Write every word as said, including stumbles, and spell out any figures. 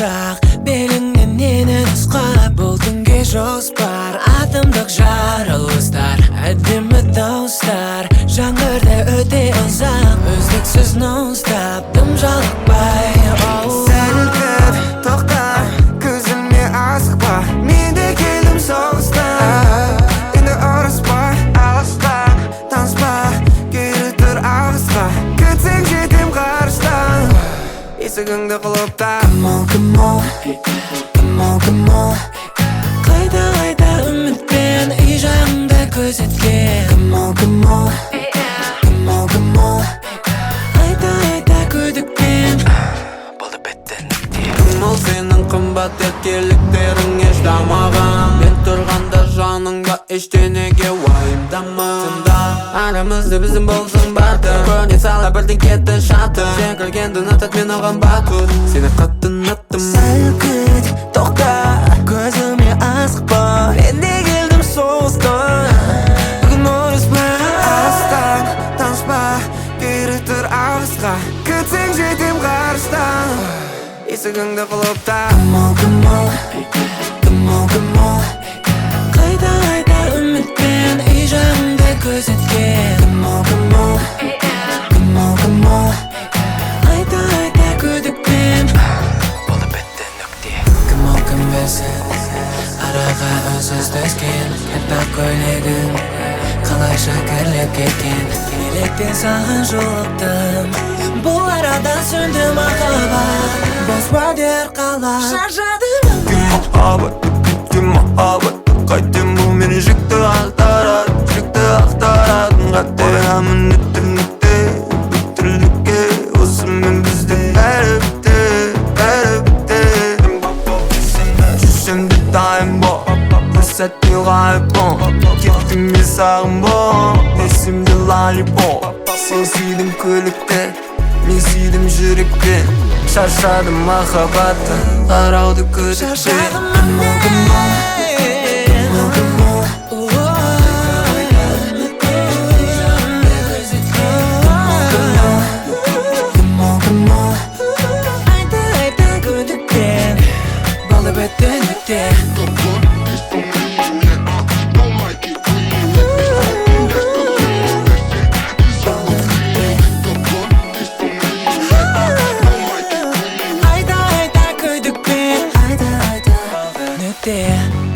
Бірақ беліңнен нені нұсқап бұл түнге жоспар атымдық жарылыстар әдемі дауыстар жаңғырды өте ұзақ үздіксіз нон-стоп тым жалықпай Сәл кір, тоқта, көзіме асықпа Мен де келдім соғыстан Енді ұрыспа, алыста Таныспа, кері тұр ағысқа Күтсең жетем қарыштан Есігіңді құлыпта Come on, come on, come on, come on Қайта қайта үмітпен үй жағыңда көзеткен Come on, come on, come on, come on Айта айта күдікпен Болды бітті нүкте. Кім ол сенің қымбат еркеліктерің еш дамаған Мен тұрғанда жаныңда ештенеге уайымдама Тыңда арамызда біздің болсын бартын Көне сала бірден кетті шатын Сен кіргенді ұнатат мен оған батут Сені қатты ұнаттым Сәл күт, тоқта, көзіме асықпа Мен де келдім соғыстан Бүгін ұрыспа Алыстан, таныспа, кері тұр ағысқа Күтсең жетем қарыштан Есігіңді құлыпта Come on, come on, come on, come on Қайта қайта үмітпен үй жағыңда көзеткен Come on, come on, come on, come on Айта айта күдікпен Болды бітті нүкте. Кім ол кім білсін араға үнсіз түскен Әппақ көйлегің қалайша кірлеп кеткен Неліктен саған жолықтым Бұл арада сүрді махаббат Бос уәдер қалап Шаршадым Кім махаббат, кім махаббат Қайтем бұл мені жүкті ақтарады Жүкті ақтарадың қателамын үтірлікте Үтірлікке осымен біздің бәрі бітті Бәрі бітті Жүзсем де дайым бол Бір сәтте ғайып бол Кеттім мен сағым бол Есімде лалипоп Сен сүйдім көлікте Мен сүйдім жүрекпен Шаршадым махаббаттан Қарауды күдікпен Шаршадым Come on, come on, come on Come on, come on Айта айта күдікпен Болды бітті нүкте Айта айта күдікпен Айта айта нүкте